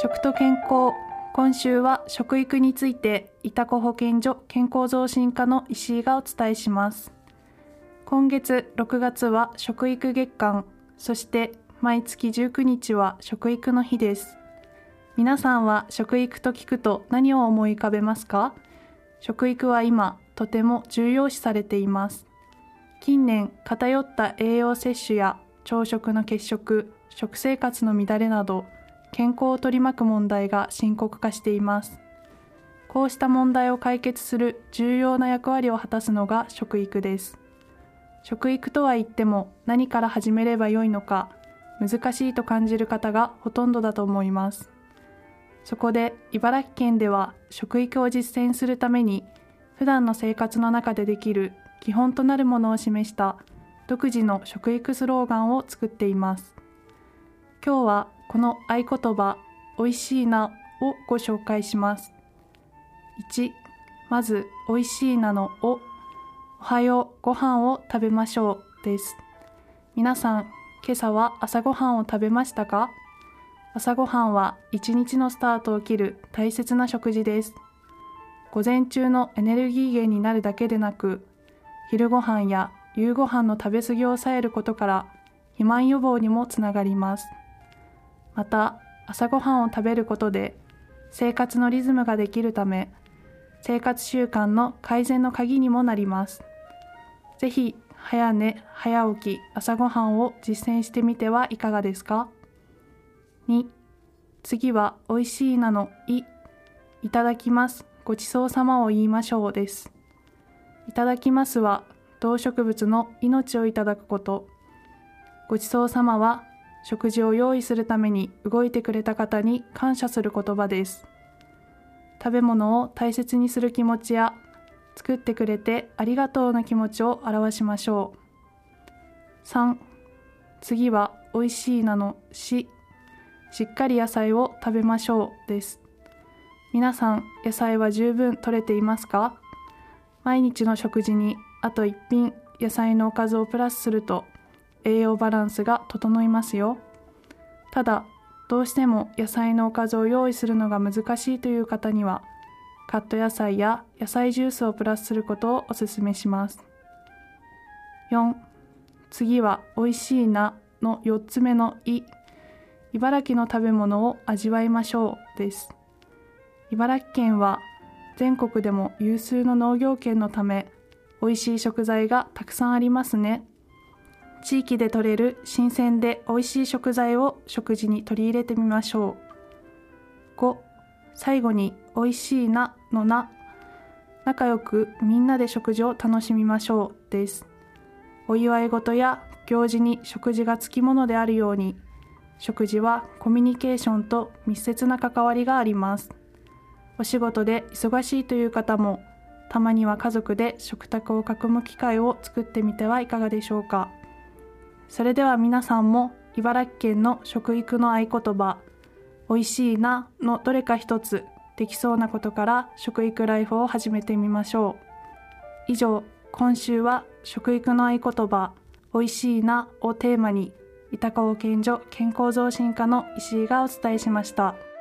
食と健康。今週は食育について、いたこ保健所健康増進課の石井がお伝えします。今月6月は食育月間、そして毎月19日は食育の日です。皆さんは食育と聞くと何を思い浮かべますか？食育は今、とても重要視されています。近年、偏った栄養摂取や朝食の欠食、食生活の乱れなど、健康を取り巻く問題が深刻化しています。こうした問題を解決する重要な役割を果たすのが食育です。食育とは言っても何から始めればよいのか、難しいと感じる方がほとんどだと思います。そこで茨城県では食育を実践するために、普段の生活の中でできる基本となるものを示した独自の食育スローガンを作っています。今日はこの合言葉、おいしいなをご紹介します。1、まずおいしいなのおはようご飯を食べましょうです。皆さん、今朝は朝ごはんを食べましたか？朝ごはんは一日のスタートを切る大切な食事です。午前中のエネルギー源になるだけでなく、昼ごはんや夕ごはんの食べ過ぎを抑えることから肥満予防にもつながります。また、朝ごはんを食べることで生活のリズムができるため、生活習慣の改善の鍵にもなります。ぜひ、早寝、早起き、朝ごはんを実践してみてはいかがですか？ 2、次はおいしいなのいただきます、ごちそうさまを言いましょうです。いただきますは、動植物の命をいただくこと。ごちそうさまは、食事を用意するために動いてくれた方に感謝する言葉です。食べ物を大切にする気持ちや、作ってくれてありがとうの気持ちを表しましょう。3、次はおいしいなのしっかり野菜を食べましょうです。皆さん、野菜は十分摂れていますか？毎日の食事にあと一品野菜のおかずをプラスすると栄養バランスが整いますよ。ただ、どうしても野菜のおかずを用意するのが難しいという方には、カット野菜や野菜ジュースをプラスすることをお勧めします。4、次はおいしいなの4つ目の茨城の食べ物を味わいましょうです。茨城県は全国でも有数の農業県のため、おいしい食材がたくさんありますね。地域で採れる新鮮でおいしい食材を食事に取り入れてみましょう。5、最後においしいなのな。仲良くみんなで食事を楽しみましょうです。お祝い事や行事に食事がつきものであるように、食事はコミュニケーションと密接な関わりがあります。お仕事で忙しいという方も、たまには家族で食卓を囲む機会を作ってみてはいかがでしょうか。それでは皆さんも茨城県の食育の合言葉、おいしいなのどれか一つできそうなことから食育ライフを始めてみましょう。以上、今週は食育の合言葉、おいしいなをテーマに、いたこ保健所健康増進課の石井がお伝えしました。